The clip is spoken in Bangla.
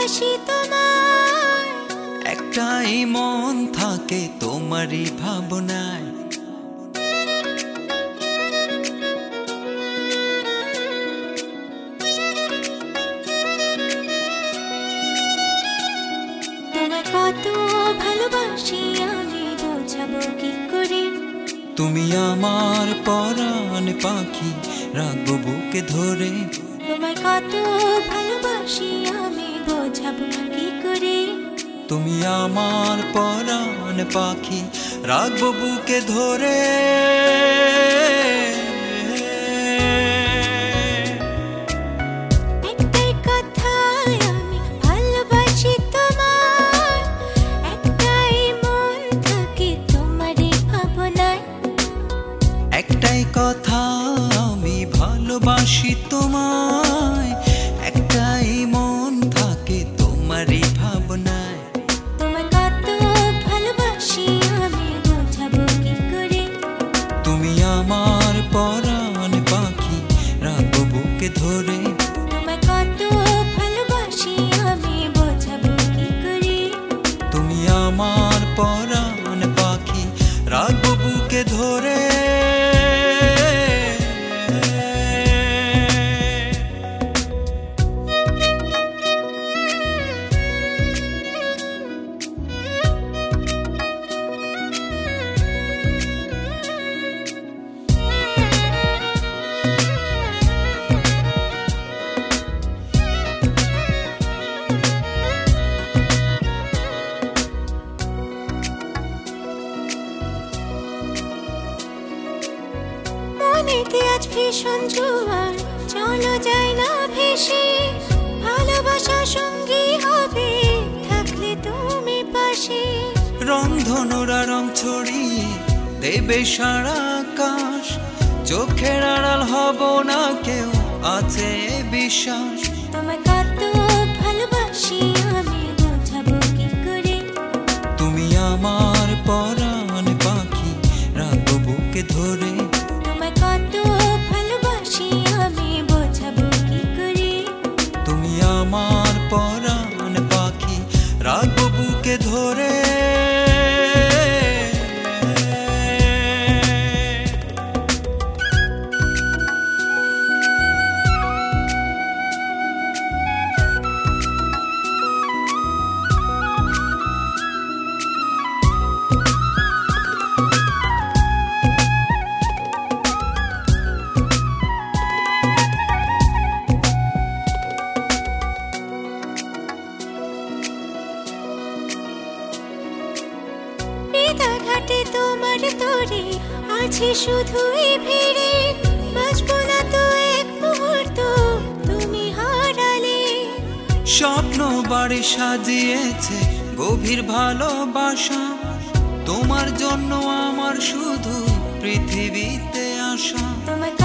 ভালোবাসি তোমায়। একটাই মন থাকে তোমারই ভাবনায়। তোমায় কত ভালোবাসি আমি বোঝাবো কি করে। তুমি আমার পরাণ পাখি, রাখবো বুকে ধরে। তোমায় কত ভালোবাসি আমি বোঝাবো কি করে। তুমি আমার পরাণ পাখি, রাখবো বুকে ধরে। একটাই কথায় আমি ভালোবাসি তোমায়। একটাই মন থাকে তোমারই ভাবনায়। একটাই কথা আমি ভালোবাসি তোমায়। একটাই মন থাকে তোমারই ভাবনায়। তোমায় কত ভালোবাসি আমি বোঝাবো কি করে। তুমি আমার পরাণ পাখি, রাখবো বুকে ধরে। তোমায় কত ভালোবাসি আমি বোঝাবো কি করে। তুমি আমার পরাণ পাখি, রাখবো বুকে ধরে। মনেতে আজ ভীষণ জোয়ার, চলো যাই না ভেসে। ভালোবাসা সঙ্গী হবে থাকলে তুমি পাশে। রংধনুরা রং ছড়িয়ে দেবে সারা আকাশ। চোখের আড়াল হব না কেউ, আছে বিশ্বাস। তোমায় কত ভালোবাসি আমি বোঝাবো কি করে। তুমি আমার পরাণ পাখি, রাখবো বুকে ধরে। তোমায় কত ভালোবাসি আমি বোঝাবো কি করে। তুমি আমার পরাণ পাখি, রাখবো বুকে ধরে। ঘাটে তোমার তরে আছে শুধুই ভিড়ে। বাঁচবো না তো এক মুহূর্ত তুমি হারালে। স্বপ্ন বাড়ি সাজিয়েছে গভীর ভালোবাসা। তোমার জন্য আমার শুধু পৃথিবীতে আসা। তোমায়